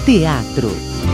Teatro.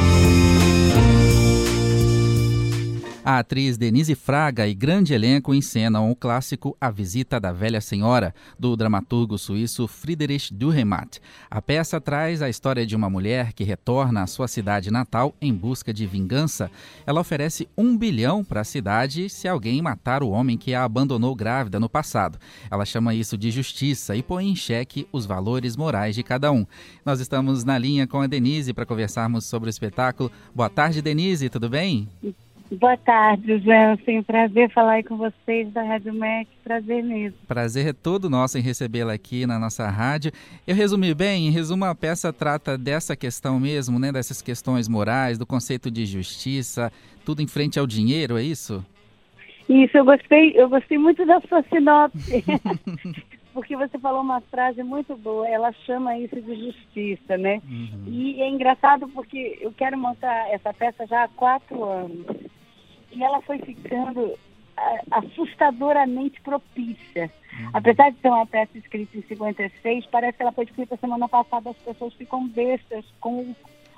A atriz Denise Fraga e grande elenco encenam o clássico A Visita da Velha Senhora, do dramaturgo suíço Friedrich Dürrenmatt. A peça traz a história de uma mulher que retorna à sua cidade natal em busca de vingança. Ela oferece 1 bilhão para a cidade se alguém matar o homem que a abandonou grávida no passado. Ela chama isso de justiça e põe em xeque os valores morais de cada um. Nós estamos na linha com a Denise para conversarmos sobre o espetáculo. Boa tarde, Denise, tudo bem? Boa tarde, Jansen. Prazer falar aí com vocês da Rádio MEC. Prazer mesmo. Prazer é todo nosso em recebê-la aqui na nossa rádio. Eu resumi bem? Em resumo, a peça trata dessa questão mesmo, né? Dessas questões morais, do conceito de justiça, tudo em frente ao dinheiro, é isso? Isso, eu gostei muito da sua sinopse. Porque você falou uma frase muito boa, ela chama isso de justiça, né? Uhum. E é engraçado porque eu quero montar essa peça já há 4 anos. E ela foi ficando assustadoramente propícia. Uhum. Apesar de ser uma peça escrita em 56, parece que ela foi escrita semana passada, as pessoas ficam bestas com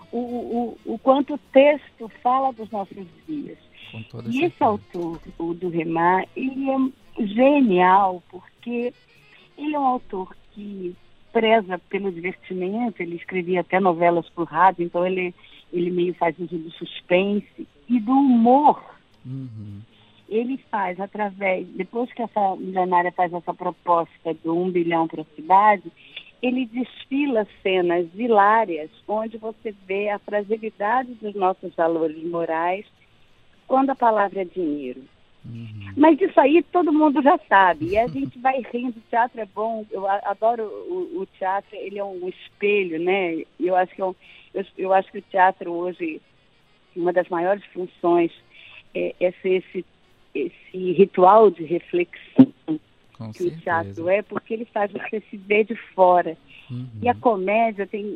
o quanto o texto fala dos nossos dias. E esse autor, o Dürrenmatt, ele é genial, porque ele é um autor que preza pelo divertimento, ele escrevia até novelas para o rádio, então ele meio faz uso do suspense e do humor. Uhum. Ele faz depois que essa milionária faz essa proposta do 1 bilhão para a cidade, ele desfila cenas hilárias onde você vê a fragilidade dos nossos valores morais quando a palavra é dinheiro. Uhum. Mas isso aí todo mundo já sabe, e a gente vai rindo. O teatro é bom, eu adoro o teatro, ele é um espelho, né? Eu acho que o teatro hoje, uma das maiores funções é ser esse ritual de reflexão que o teatro é, porque ele faz você se ver de fora. Uhum. E a comédia tem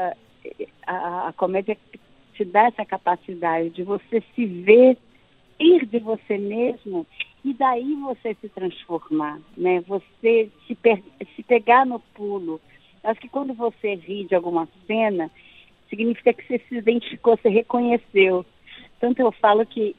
a comédia te dá essa capacidade de você se ver, ir de você mesmo e daí você se transformar, né? Você se pegar no pulo. Acho que quando você ri de alguma cena, significa que você se identificou, você reconheceu. Tanto eu falo que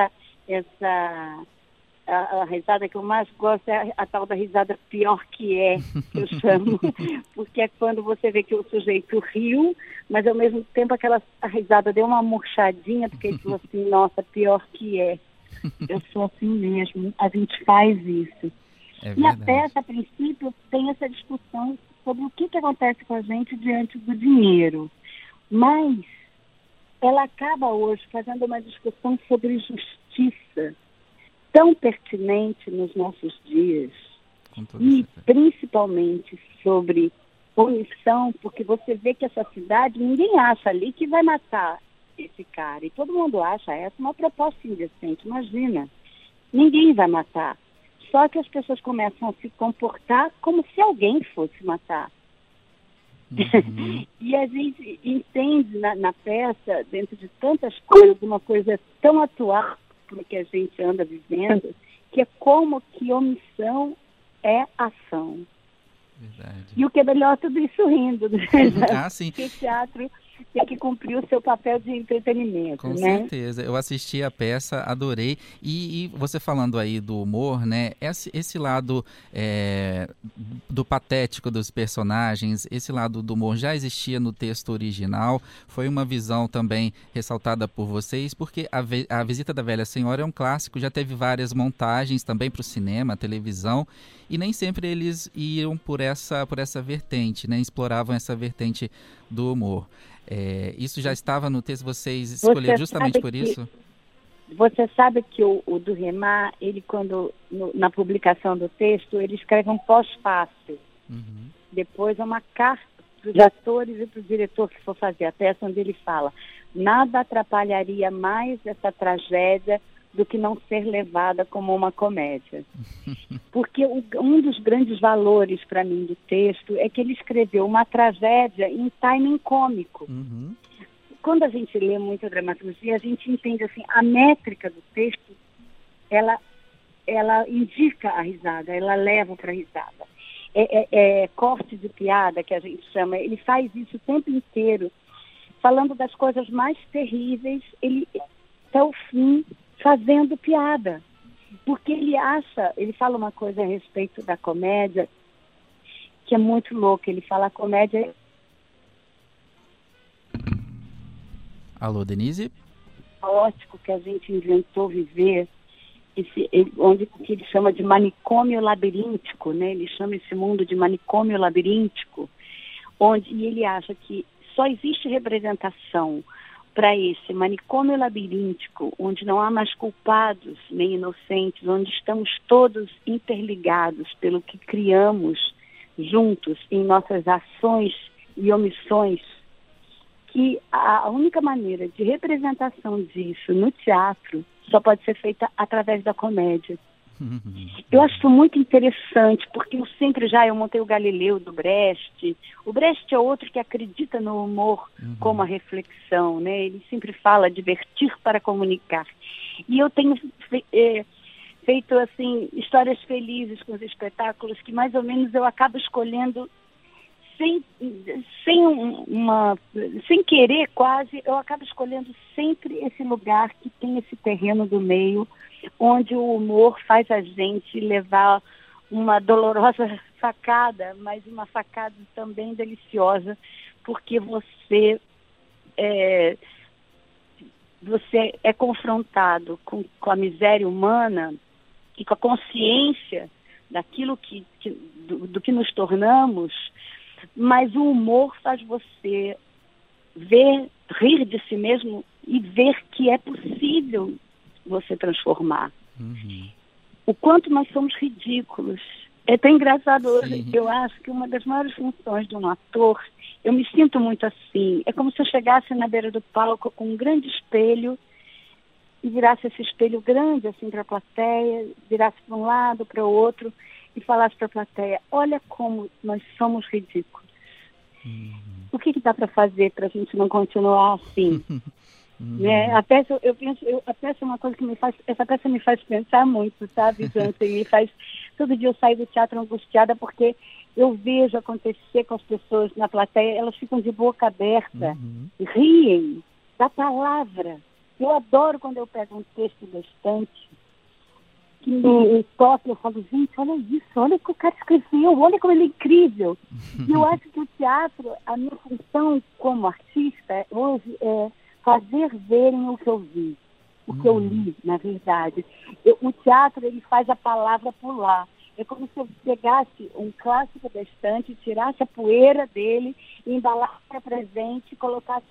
a risada que eu mais gosto é a tal da risada pior que eu chamo, porque é quando você vê que o sujeito riu, mas ao mesmo tempo a risada deu uma murchadinha, porque ele falou assim, nossa, pior que é. Eu sou assim mesmo, a gente faz isso. E a peça, a princípio, tem essa discussão sobre o que acontece com a gente diante do dinheiro. Mas ela acaba hoje fazendo uma discussão sobre justiça, tão pertinente nos nossos dias, e principalmente sobre omissão, porque você vê que essa cidade, ninguém acha ali que vai matar esse cara, e todo mundo acha essa uma proposta indecente, imagina, ninguém vai matar, só que as pessoas começam a se comportar como se alguém fosse matar. Uhum. E a gente entende na peça, dentro de tantas coisas, uma coisa tão atual no que a gente anda vivendo, que é como que omissão é ação. Verdade. E o que é melhor, tudo isso rindo, né? Sim. Porque o teatro tem que cumprir o seu papel de entretenimento, Com né? certeza. Eu assisti a peça, adorei. E você falando aí do humor, né? Esse lado do patético dos personagens, esse lado do humor já existia no texto original. Foi uma visão também ressaltada por vocês, porque a Visita da Velha Senhora é um clássico, já teve várias montagens também para o cinema, televisão, e nem sempre eles iam por essa vertente, né? Exploravam essa vertente do humor. Isso já estava no texto, vocês escolheram justamente por isso? Você sabe que o Dürrenmatt, ele na publicação do texto, ele escreve um pós-fácil. Uhum. Depois é uma carta para os atores e para o diretor que for fazer a peça, onde ele fala: nada atrapalharia mais essa tragédia do que não ser levada como uma comédia. Porque um dos grandes valores para mim do texto é que ele escreveu uma tragédia em timing cômico. Uhum. Quando a gente lê muita dramaturgia, a gente entende assim, a métrica do texto, ela indica a risada, ela leva para a risada. Corte de piada, que a gente chama, ele faz isso o tempo inteiro. falando das coisas mais terríveis, ele até o fim fazendo piada. Porque ele fala uma coisa a respeito da comédia que é muito louca. Ele fala a comédia... Alô, Denise? Caótico que a gente inventou viver, onde que ele chama de manicômio labiríntico, né? Ele chama esse mundo de manicômio labiríntico, e ele acha que só existe representação para esse manicômio labiríntico, onde não há mais culpados nem inocentes, onde estamos todos interligados pelo que criamos juntos em nossas ações e omissões, que a única maneira de representação disso no teatro só pode ser feita através da comédia. Eu acho isso muito interessante, porque eu montei o Galileu do Brecht. O Brecht é outro que acredita no humor como a reflexão, né? Ele sempre fala divertir para comunicar. E eu tenho feito, assim, histórias felizes com os espetáculos, que mais ou menos eu acabo escolhendo sem querer quase, eu acabo escolhendo sempre esse lugar que tem esse terreno do meio, onde o humor faz a gente levar uma dolorosa facada, mas uma facada também deliciosa, porque você é confrontado com a miséria humana e com a consciência daquilo do que nos tornamos, mas o humor faz você rir de si mesmo e ver que é possível você transformar. O quanto nós somos ridículos. É tão engraçado hoje. Eu acho que uma das maiores funções de um ator, eu me sinto muito assim, é como se eu chegasse na beira do palco com um grande espelho e virasse esse espelho grande assim para a plateia, virasse para um lado, para o outro e falasse para a plateia: olha como nós somos ridículos. O que dá para fazer para a gente não continuar assim? Né? A peça é uma coisa que essa peça me faz pensar muito, sabe, Jansen? Todo dia eu saio do teatro angustiada porque eu vejo acontecer com as pessoas na plateia, elas ficam de boca aberta, riem da palavra. Eu adoro quando eu pego um texto da estante que me toca, eu falo: gente, olha isso, olha o que o cara escreveu, olha como ele é incrível. E eu acho que o teatro, a minha função como artista hoje é fazer verem o que eu vi, o que eu li, na verdade. O teatro, ele faz a palavra pular. É como se eu pegasse um clássico da estante, tirasse a poeira dele, embalasse para presente e colocasse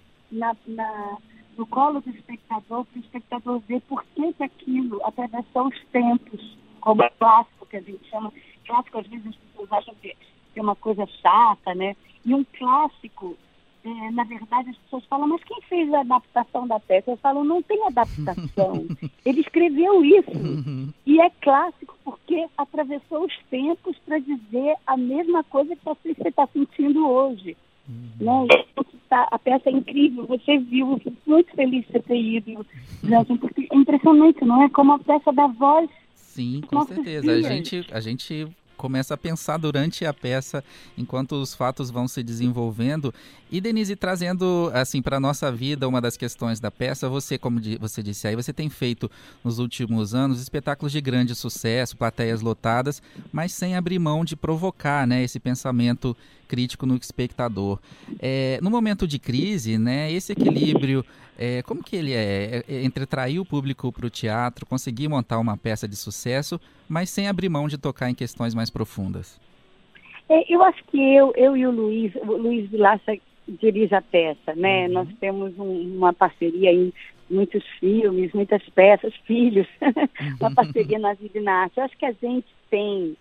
no colo do espectador, para o espectador ver por que aquilo atravessou os tempos, como clássico, que a gente chama. Clássico, às vezes, as pessoas acham que é uma coisa chata, né? E um clássico, na verdade, as pessoas falam: mas quem fez a adaptação da peça? Eu falo: não tem adaptação. Ele escreveu isso. E é clássico porque atravessou os tempos para dizer a mesma coisa que você está sentindo hoje. Né? A peça é incrível, você viu, eu fico muito feliz de você ter ido, porque é impressionante, não é? Como a peça dá voz. Sim, com certeza. A gente começa a pensar durante a peça, enquanto os fatos vão se desenvolvendo. E, Denise, trazendo assim para a nossa vida uma das questões da peça, você, como você disse aí, você tem feito nos últimos anos espetáculos de grande sucesso, plateias lotadas, mas sem abrir mão de provocar, né, esse pensamento crítico no espectador. No momento de crise, né, esse equilíbrio, como que ele entre atrair o público para o teatro, conseguir montar uma peça de sucesso, mas sem abrir mão de tocar em questões mais profundas? Eu acho que eu e o Luiz Vilaça dirige a peça, né? Nós temos uma parceria em muitos filmes, muitas peças, filhos, uma parceria na vida e na arte. Eu acho que a gente tem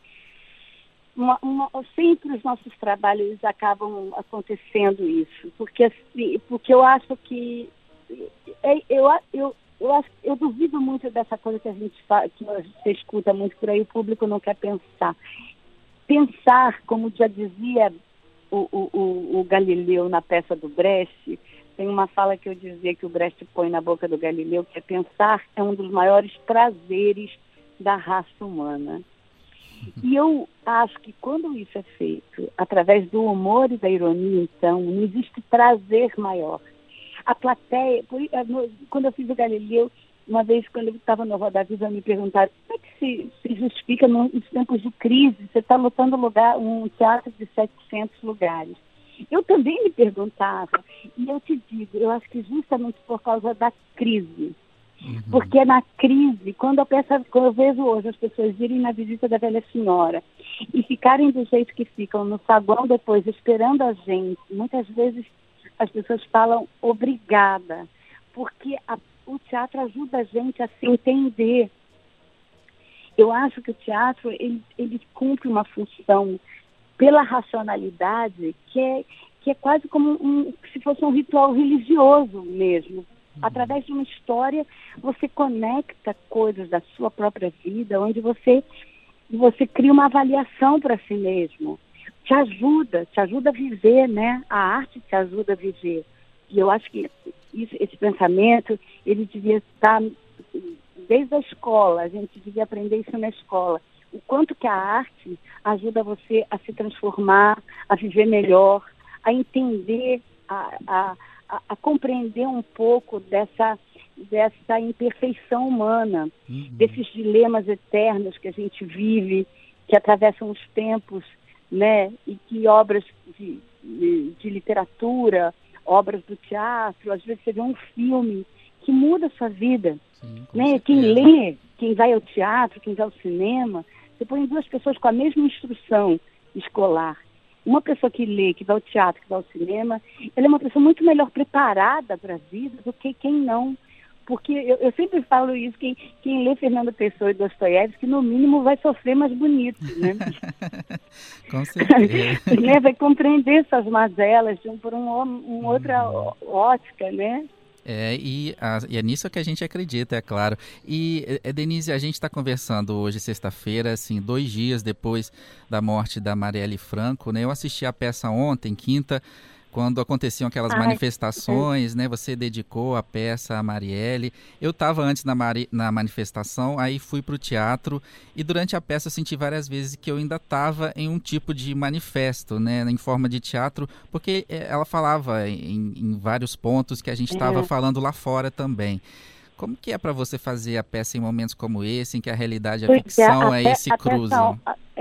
sempre os nossos trabalhos acabam acontecendo isso, porque eu acho que eu duvido muito dessa coisa que a gente que você escuta muito por aí, o público não quer pensar. Pensar, como já dizia o Galileu na peça do Brecht, tem uma fala que eu dizia que o Brecht põe na boca do Galileu, que é: pensar é um dos maiores prazeres da raça humana. E eu acho que quando isso é feito através do humor e da ironia, então, não existe prazer maior. A plateia, quando eu fiz o Galileu, uma vez quando eu estava no Roda Viva, me perguntaram como é que se justifica nos tempos de crise, você está lotando um teatro de 700 lugares. Eu também me perguntava, e eu te digo, eu acho que justamente por causa da crise. Porque é na crise, quando eu vejo hoje as pessoas irem na visita da velha senhora e ficarem do jeito que ficam no saguão depois esperando a gente, muitas vezes as pessoas falam obrigada, porque o teatro ajuda a gente a se entender. Eu acho que o teatro ele cumpre uma função pela racionalidade que é quase como se fosse um ritual religioso mesmo. Através de uma história, você conecta coisas da sua própria vida, onde você cria uma avaliação para si mesmo. Te ajuda a viver, né? A arte te ajuda a viver. E eu acho que esse pensamento, ele devia estar desde a escola, a gente devia aprender isso na escola. O quanto que a arte ajuda você a se transformar, a viver melhor, a entender, a compreender um pouco dessa imperfeição humana, desses dilemas eternos que a gente vive, que atravessam os tempos, né? E que obras de literatura, obras do teatro, às vezes você vê um filme que muda a sua vida. Sim, né? Quem lê, quem vai ao teatro, quem vai ao cinema, você põe duas pessoas com a mesma instrução escolar. Uma pessoa que lê, que vai ao teatro, que vai ao cinema, ela é uma pessoa muito melhor preparada para a vida do que quem não. Porque eu sempre falo isso, quem lê Fernando Pessoa e Dostoiévski, no mínimo vai sofrer mais bonito, né? Com certeza. Né? Vai compreender essas mazelas por uma outra ótica, né? E é nisso que a gente acredita, é claro. E, Denise, a gente está conversando hoje, sexta-feira, assim, 2 dias depois da morte da Marielle Franco, né? Eu assisti a peça ontem, quinta, quando aconteciam aquelas manifestações, né? Você dedicou a peça a Marielle. Eu estava antes na manifestação, aí fui para o teatro e durante a peça eu senti várias vezes que eu ainda estava em um tipo de manifesto, né? Em forma de teatro, porque ela falava em vários pontos que a gente estava falando lá fora também. Como que é para você fazer a peça em momentos como esse, em que a realidade e a ficção se cruzam?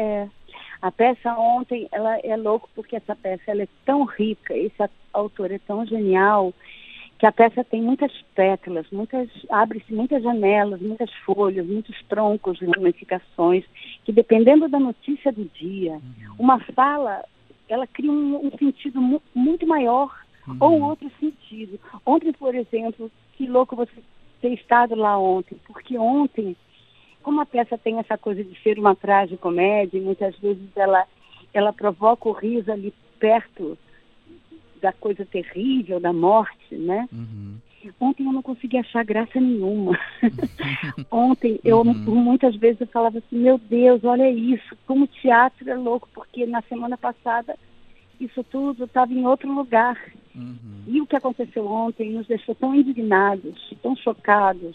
A peça ontem, ela é louco porque essa peça ela é tão rica, esse autor é tão genial, que a peça tem muitas pétalas, abre-se muitas janelas, muitas folhas, muitos troncos, ramificações, que dependendo da notícia do dia, uma fala, ela cria um sentido muito maior, ou outro sentido. Ontem, por exemplo, que louco você ter estado lá ontem, porque ontem, como a peça tem essa coisa de ser uma tragicomédia, e muitas vezes ela provoca o riso ali perto da coisa terrível, da morte, né? Ontem eu não consegui achar graça nenhuma. Ontem, muitas vezes eu falava assim, meu Deus, olha isso, como o teatro é louco, porque na semana passada isso tudo estava em outro lugar. E o que aconteceu ontem nos deixou tão indignados, tão chocados.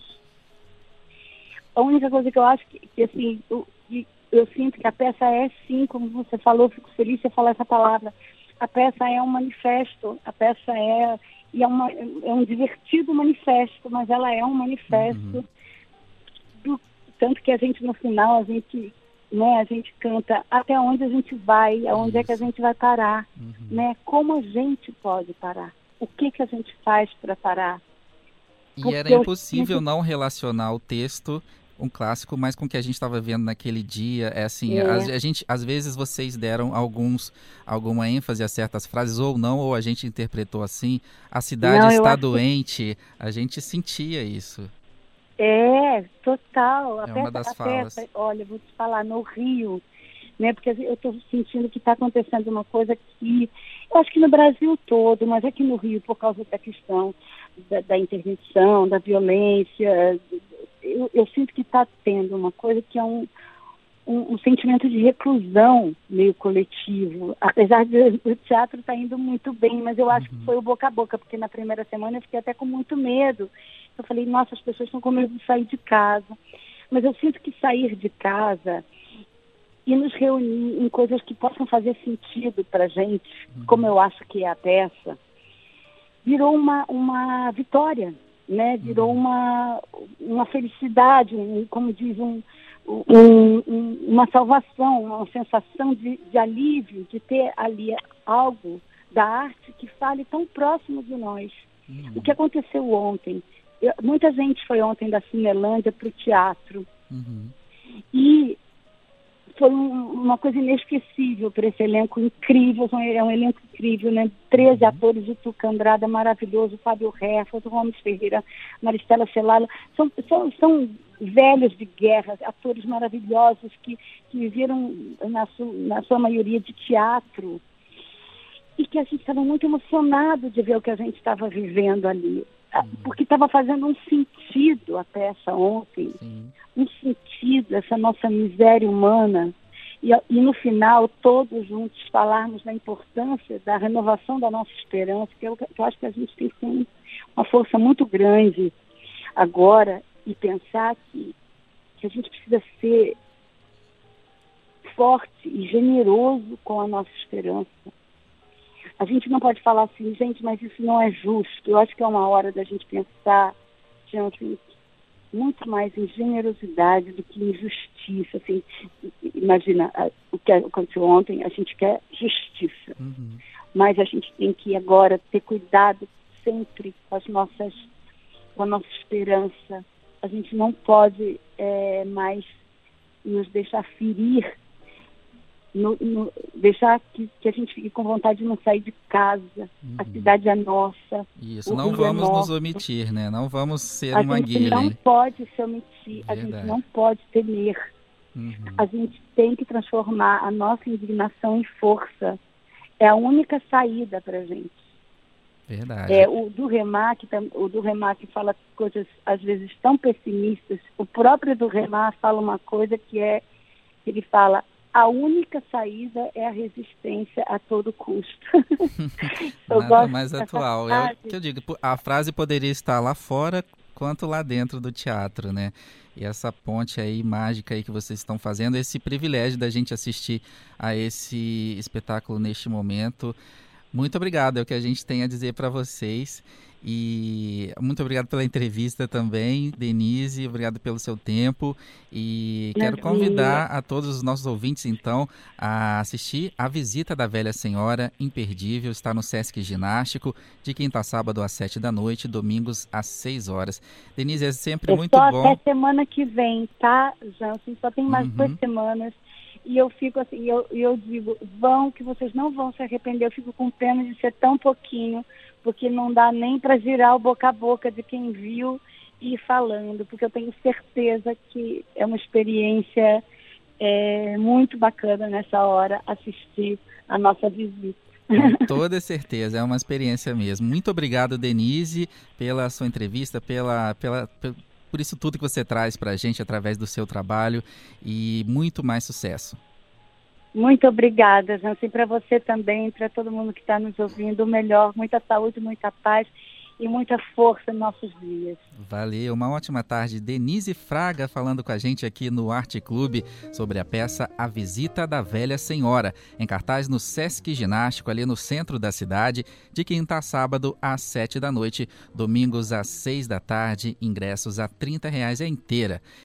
A única coisa que eu acho que assim, eu sinto que a peça é, sim, como você falou, fico feliz de falar essa palavra, a peça é um manifesto, a peça é um divertido manifesto, mas ela é um manifesto, tanto que a gente, no final, a gente canta até onde a gente vai, aonde é que a gente vai parar, né? Como a gente pode parar, o que a gente faz para parar. E era impossível não relacionar o texto, um clássico, mas com o que a gente estava vendo naquele dia. Às vezes vocês deram alguma ênfase a certas frases, ou não, ou a gente interpretou assim. A cidade está doente, a gente sentia isso. Total. É uma das falas. Olha, vou te falar, no Rio, né, porque eu estou sentindo que está acontecendo uma coisa que, eu acho que no Brasil todo, mas aqui no Rio, por causa da questão da intervenção, da violência, eu sinto que está tendo uma coisa que é um sentimento de reclusão meio coletivo, apesar do teatro estar indo muito bem, mas eu acho que foi o boca a boca, porque na primeira semana eu fiquei até com muito medo. Eu falei, nossa, as pessoas estão com medo de sair de casa. Mas eu sinto que sair de casa e nos reunir em coisas que possam fazer sentido para a gente, como eu acho que é a peça, virou uma vitória, né? Virou uma felicidade, como diz, uma salvação, uma sensação de alívio, de ter ali algo da arte que fale tão próximo de nós. O que aconteceu ontem? Muita gente foi ontem da Cinelândia para o teatro. E foi uma coisa inesquecível para esse elenco incrível, é um elenco incrível, né? 13 atores, o Tuca Andrada, maravilhoso, Fábio Herford, Gomes Ferreira, Maristela Celala, são velhos de guerra, atores maravilhosos que viveram, na sua maioria, de teatro, e que a gente estava muito emocionado de ver o que a gente estava vivendo ali, porque estava fazendo um sentido a peça ontem. Sim. Um sentido, essa nossa miséria humana, e no final, todos juntos falarmos da importância da renovação da nossa esperança, que eu acho que a gente tem que ter uma força muito grande agora, e pensar que a gente precisa ser forte e generoso com a nossa esperança. A gente não pode falar assim, gente, mas isso não é justo. Eu acho que é uma hora da gente pensar, gente, muito mais em generosidade do que em justiça. Assim, imagina, o que aconteceu ontem, a gente quer justiça. Mas a gente tem que agora ter cuidado sempre com a nossa esperança. A gente não pode mais nos deixar ferir, deixar que a gente fique com vontade de não sair de casa. A cidade é nossa. Isso, não vamos nos omitir, né? Não vamos ser uma guia. A gente não pode se omitir, a gente não pode temer. A gente tem que transformar a nossa indignação em força. É a única saída para a gente. Verdade. O Durkheim que fala coisas às vezes tão pessimistas. O próprio Durkheim fala uma coisa que ele fala: a única saída é a resistência a todo custo. Nada mais atual. É o que eu digo, a frase poderia estar lá fora quanto lá dentro do teatro, né? E essa ponte aí mágica aí que vocês estão fazendo, esse privilégio da gente assistir a esse espetáculo neste momento. Muito obrigado, é o que a gente tem a dizer para vocês. E muito obrigado pela entrevista também, Denise, obrigado pelo seu tempo. E quero convidar a todos os nossos ouvintes, então, a assistir A Visita da Velha Senhora, imperdível, está no Sesc Ginástico, de quinta a sábado às 7 da noite, domingos às 6 horas. Denise, é sempre muito bom. Só até semana que vem, tá, Jansen? Só tem mais 2 semanas. E eu fico assim, eu digo, que vocês não vão se arrepender. Eu fico com pena de ser tão pouquinho, porque não dá nem para girar o boca a boca de quem viu e ir falando, porque eu tenho certeza que é uma experiência muito bacana nessa hora assistir a nossa visita. Com toda certeza, é uma experiência mesmo. Muito obrigado, Denise, pela sua entrevista, por isso tudo que você traz para a gente através do seu trabalho, e muito mais sucesso. Muito obrigada, Jansen, para você também, para todo mundo que está nos ouvindo, o melhor, muita saúde, muita paz e muita força em nossos dias. Valeu, uma ótima tarde. Denise Fraga falando com a gente aqui no Arte Clube sobre a peça A Visita da Velha Senhora, em cartaz no Sesc Ginástico, ali no centro da cidade, de quinta a sábado às 7 da noite, domingos às 6 da tarde, ingressos a R$ 30 a inteira.